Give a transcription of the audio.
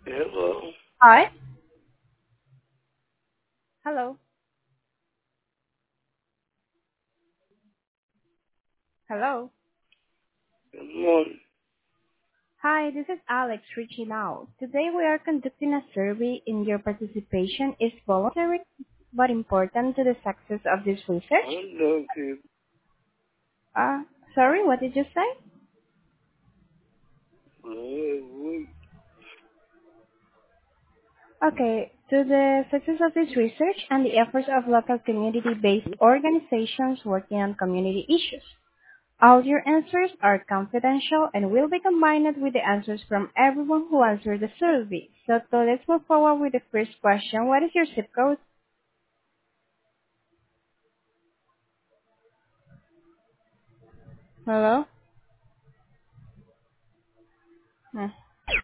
Hello. Hi. Hello. Hello. Good morning. Hi, this is Alex reaching out. Today we are conducting a survey and your participation is voluntary but important to the success of this research. I'm doing good. Uh, Sorry, what did you say? Okay, to the success of this research and the efforts of local community-based organizations working on community issues. All your answers are confidential and will be combined with the answers from everyone who answered the survey. So let's move forward with the first question. What is your zip code? Hello?